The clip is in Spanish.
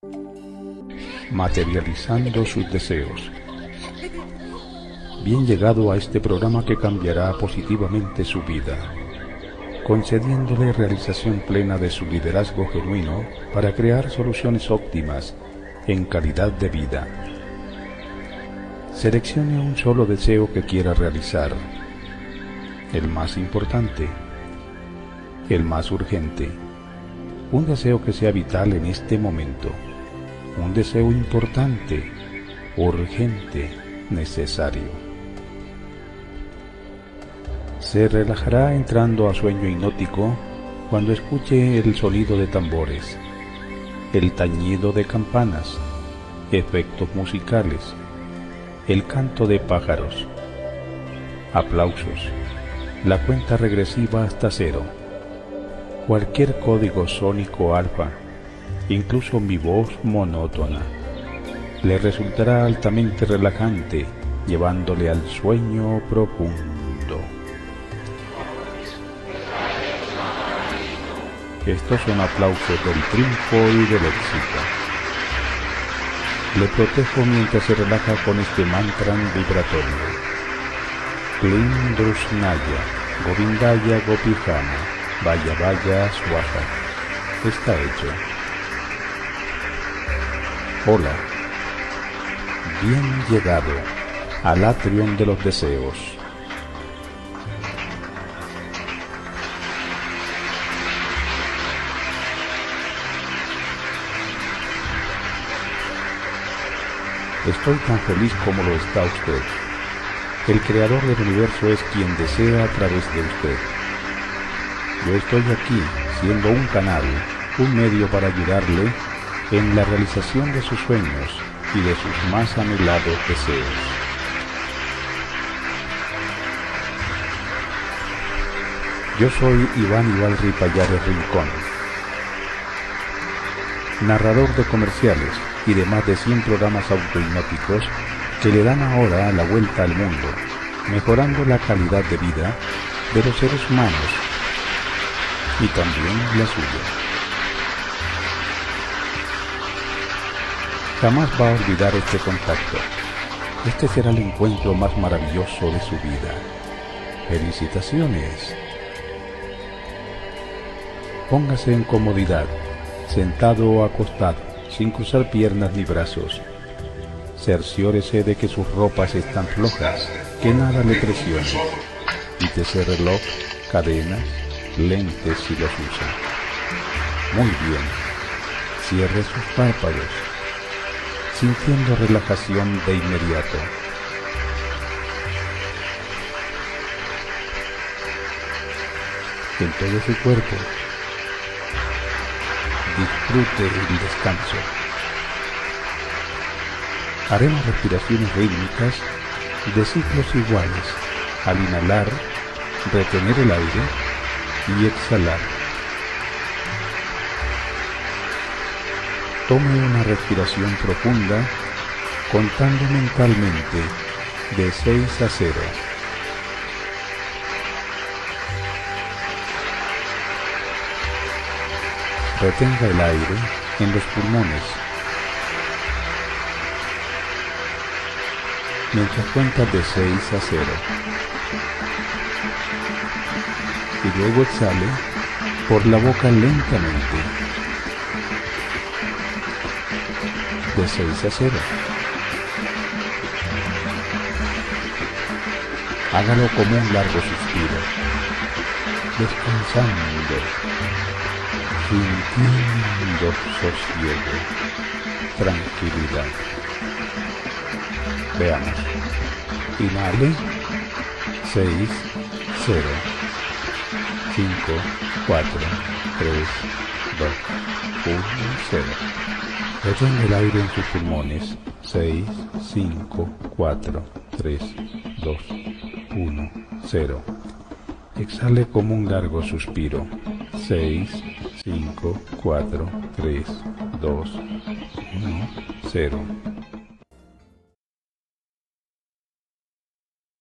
Materializando sus deseos. Bien llegado a este programa que cambiará positivamente su vida, concediéndole realización plena de su liderazgo genuino para crear soluciones óptimas en calidad de vida. Seleccione un solo deseo que quiera realizar, el más importante, el más urgente, un deseo que sea vital en este momento, un deseo importante, urgente, necesario. Se relajará entrando a sueño hipnótico cuando escuche el sonido de tambores, el tañido de campanas, efectos musicales, el canto de pájaros, aplausos, la cuenta regresiva hasta cero, cualquier código sónico alfa, incluso mi voz monótona, le resultará altamente relajante, llevándole al sueño profundo. Estos son aplausos del triunfo y del éxito. Le protejo mientras se relaja con este mantra vibratorio. Klim Drusnaya, Govindaya Gopihana, Vaya Vaya Swaha. Está hecho. Hola. Bien llegado al atrión de los deseos. Estoy tan feliz como lo está usted. El creador del universo es quien desea a través de usted. Yo estoy aquí siendo un canal, un medio para ayudarle en la realización de sus sueños y de sus más anhelados deseos. Yo soy Iván Ibalri Pallares Rincón, narrador de comerciales y de más de 100 programas autohipnóticos que le dan ahora la vuelta al mundo, mejorando la calidad de vida de los seres humanos y también la suya. Jamás va a olvidar este contacto. Este será el encuentro más maravilloso de su vida. ¡Felicitaciones! Póngase en comodidad, sentado o acostado, sin cruzar piernas ni brazos. Cerciórese de que sus ropas están flojas, que nada le presione. Quítese reloj, cadenas, lentes si los usa. Muy bien. Cierre sus párpados, sintiendo relajación de inmediato. En todo su cuerpo, disfrute el descanso. Haremos respiraciones rítmicas de ciclos iguales al inhalar, retener el aire y exhalar. Tome una respiración profunda contando mentalmente de 6 a 0. Retenga el aire en los pulmones mientras cuenta de 6 a 0 y luego exhale por la boca lentamente de 6 a 0. Hágalo como un largo suspiro, descansando, sintiendo sosiego, tranquilidad. Veamos. Inhale. 6, 0, 5, 4, 3, 2, 1, 0. Retenga el aire en sus pulmones. 6, 5, 4, 3, 2, 1, 0. Exhale como un largo suspiro. 6, 5, 4, 3, 2, 1, 0.